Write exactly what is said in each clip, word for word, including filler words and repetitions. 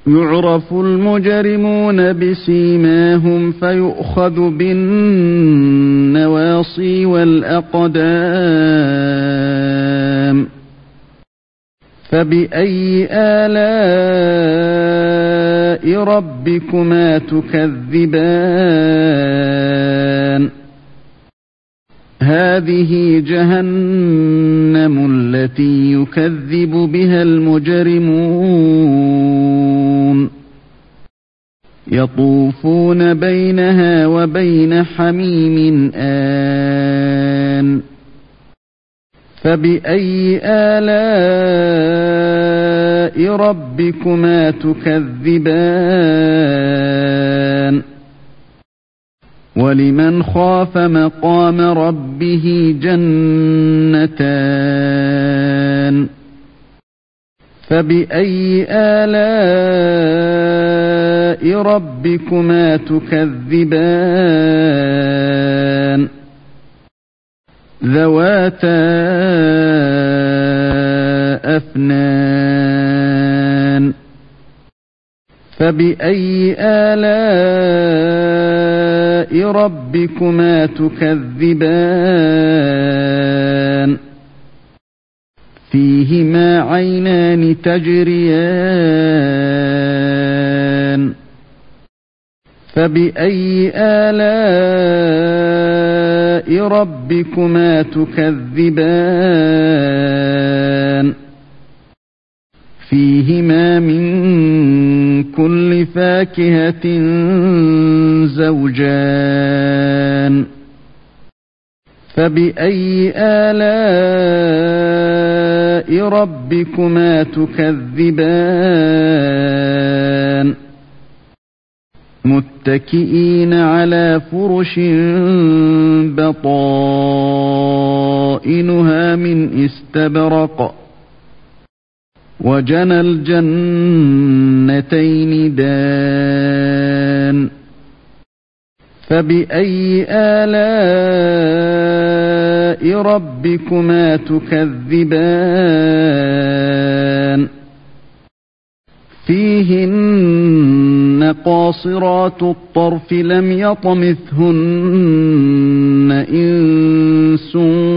يعرف المجرمون بسيماهم فيؤخذ بالنواصي والأقدام فبأي آلاء ربكما تكذبان هذه جهنم التي يكذب بها المجرمون يطوفون بينها وبين حميم آن فبأي آلاء ربكما تكذبان ولمن خاف مقام ربه جنتان فبأي آلاء ربكما تكذبان ذواتا أفنان فبأي آلاء ربكما تكذبان فيهما عينان تجريان فبأي آلاء ربكما تكذبان فيهما من كل فاكهة زوجان فبأي آلاء ربكما تكذبان متكئين على فرش بطائنها من استبرق وجنى الجنتين دان فبأي آلاء ربكما تكذبان فيهن قاصرات الطرف لم يطمثهن إنس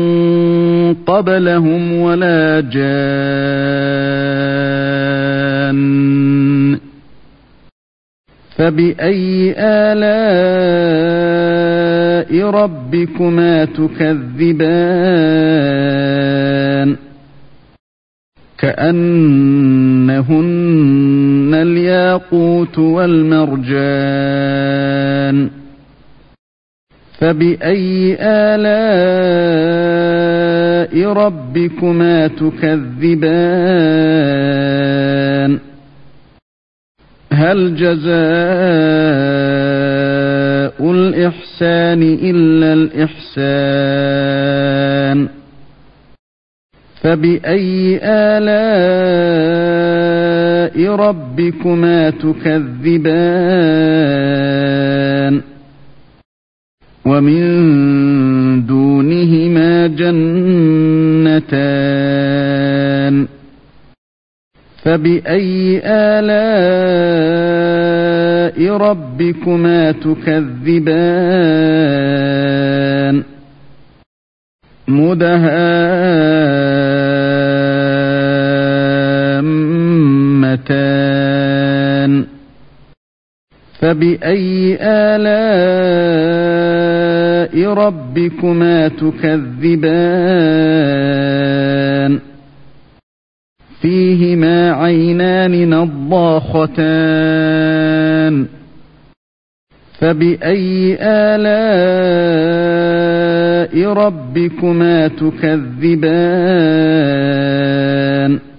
قبلهم ولا جان فبأي آلاء ربكما تكذبان كأنهن الياقوت والمرجان فبأي آلاء ربكما تكذبان هل جزاء الإحسان إلا الإحسان فبأي آلاء ربكما تكذبان ومن دونهما جنتان فبأي آلاء ربكما تكذبان مدهامتان فبأي آلاء ربكما تكذبان فيهما عينان نضاختان فبأي آلاء ربكما تكذبان فيهما عينان نضاختان فبأي آلاء ربكما تكذبان فيهما عينان نضاختان فبأي آلاء ربكما تكذبان فبأي آلاء ربكما تكذبان فيهما عينان نضاختان فبأي آلاء ربكما تكذبان فبأي آلاء ربكما تكذبان